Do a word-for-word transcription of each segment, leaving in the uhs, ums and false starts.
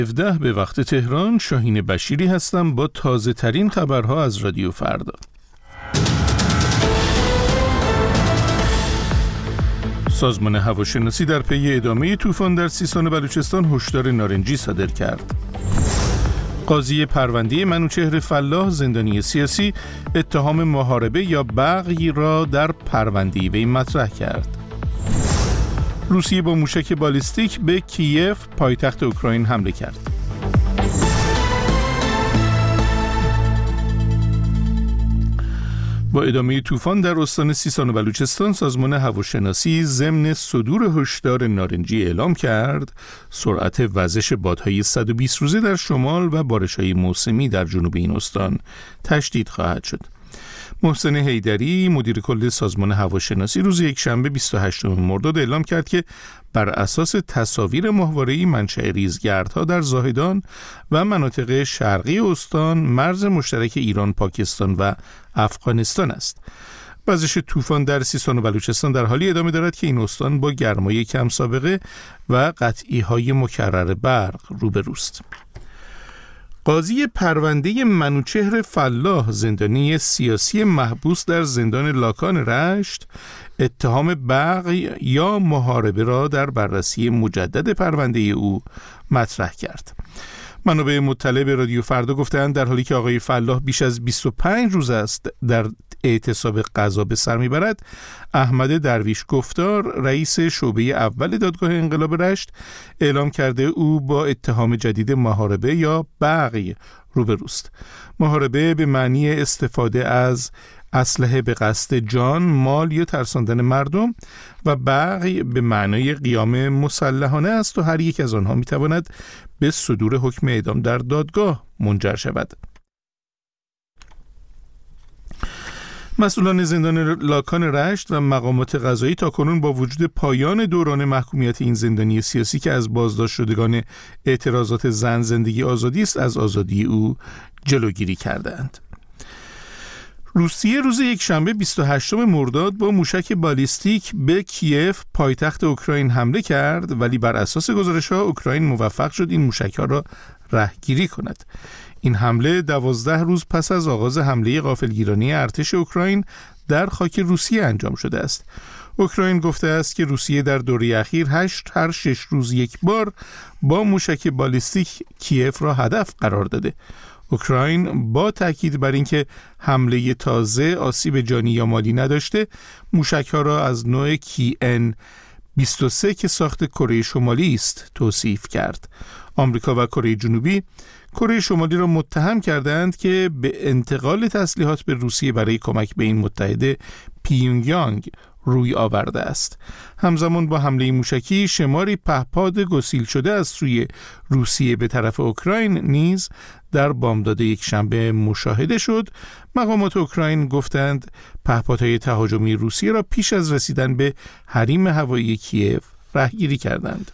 هفده به وقت تهران. شاهین بشیری هستم با تازه ترین خبرها از رادیو فردا. سازمان هواشناسی در پی ادامه طوفان در سیستان و بلوچستان هشدار نارنجی صادر کرد. قاضی پرونده منوچهر فلاح زندانی سیاسی اتهام محاربه یا بغی را در پرونده وی مطرح کرد. روسیه با موشک بالیستیک به کیف پایتخت اوکراین حمله کرد. با ادامه طوفان در استان سیستان و بلوچستان، سازمان هواشناسی ضمن صدور هشدار نارنجی اعلام کرد سرعت وزش بادهای صد و بیست روزه در شمال و بارش‌های موسمی در جنوب این استان تشدید خواهد شد. محسن حیدری مدیر کل سازمان هواشناسی روز یکشنبه بیست و هشتم مرداد اعلام کرد که بر اساس تصاویر ماهواره‌ای منشأ ریزگردها در زاهدان و مناطق شرقی استان مرز مشترک ایران، پاکستان و افغانستان است. وزش طوفان در سیستان و بلوچستان در حالی ادامه دارد که این استان با گرمای کم سابقه و قطعی‌های مکرر برق روبروست. قاضی پرونده منوچهر فلاح زندانی سیاسی محبوس در زندان لاکان رشت اتهام بغی یا محاربه را در بررسی مجدد پرونده او مطرح کرد. منابع مطلع به رادیو فردا گفتند در حالی که آقای فلاح بیش از بیست و پنج روز است در اعتصاب قضا به سر میبرد، احمد درویش گفتار رئیس شعبه اول دادگاه انقلاب رشت اعلام کرده او با اتهام جدید محاربه یا بغی روبروست. محاربه به معنی استفاده از اسلحه به قصد جان، مال یا ترساندن مردم و بغی به معنای قیام مسلحانه است و هر یک از آنها میتواند به صدور حکم اعدام در دادگاه منجر شود. مسئولان زندان لاکان رشت و مقامات قضایی تاکنون با وجود پایان دوران محکومیت این زندانی سیاسی که از بازداشت شدگان اعتراضات زن زندگی آزادی است از آزادی او جلوگیری کردند. روسیه روز یکشنبه بیست و هشتم مرداد با موشک بالیستیک به کیف پایتخت اوکراین حمله کرد، ولی بر اساس گزارش‌ها اوکراین موفق شد این موشک‌ها را رهگیری کند. این حمله دوازده روز پس از آغاز حمله غافلگیرانه ارتش اوکراین در خاک روسیه انجام شده است. اوکراین گفته است که روسیه در دوره اخیر هشت هر شش روز یک بار با موشک بالیستیک کیف را هدف قرار داده. اوکراین با تاکید بر اینکه حمله تازه آسیب جانی یا مالی نداشته، موشک‌ها را از نوع کی ان بیست و سه که ساخت کره شمالی است توصیف کرد. آمریکا و کره جنوبی کره شمالی را متهم کردند که به انتقال تسلیحات به روسیه برای کمک به این متحد پیونگیانگ روی آورده است. همزمان با حمله موشکی شماری پهپاد گسیل شده از سوی روسیه به طرف اوکراین نیز در بامداد یکشنبه مشاهده شد. مقامات اوکراین گفتند پهپادهای تهاجمی روسیه را پیش از رسیدن به حریم هوایی کیف رهگیری کردند.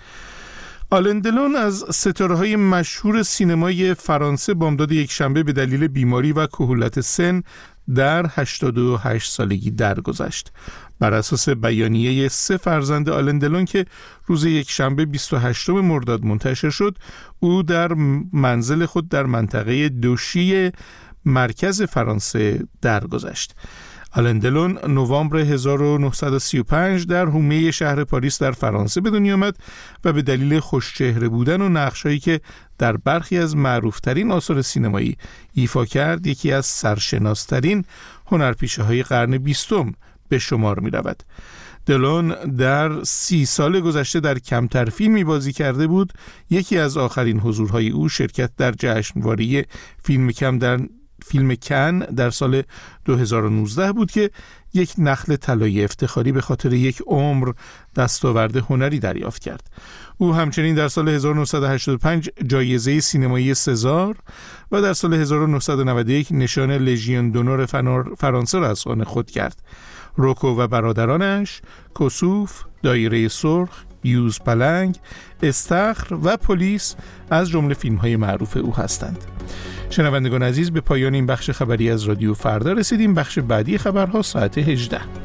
آلن دلون از ستاره‌های مشهور سینمای فرانسه بامداد یکشنبه به دلیل بیماری و کهولت سن در هشتاد و هشت سالگی درگذشت. بر اساس بیانیه سه فرزند آلن دلون که روز یکشنبه بیست و هشتم مرداد منتشر شد، او در منزل خود در منطقه دوشی مرکز فرانسه درگذشت. آلن دلون نوامبر هزار و نهصد و سی و پنج در حومه شهر پاریس در فرانسه به دنیا آمد و به دلیل خوشچهره بودن و نقش‌هایی که در برخی از معروف‌ترین آثار سینمایی ایفا کرد، یکی از سرشناس‌ترین هنرپیشه‌های قرن بیستم به شمار می‌رود. دلون در سی سال گذشته در کمتر فیلمی بازی کرده بود. یکی از آخرین حضورهای او شرکت در جشنواره فیلم کم در فیلم کن در سال دو هزار و نوزده بود که یک نخل طلایی افتخاری به خاطر یک عمر دستاورد هنری دریافت کرد. او همچنین در سال هزار و نهصد و هشتاد و پنج جایزه سینمایی سزار و در سال هزار و نهصد و نود و یک نشان لژیون دونور فرانسه را از آن خود کرد. روکو و برادرانش، کسوف، دایره سرخ، یوز پلنگ، استخر و پلیس از جمله فیلم‌های معروف او هستند. شنوندگان عزیز، به پایان این بخش خبری از رادیو فردا رسیدیم. بخش بعدی خبرها ساعت هجده.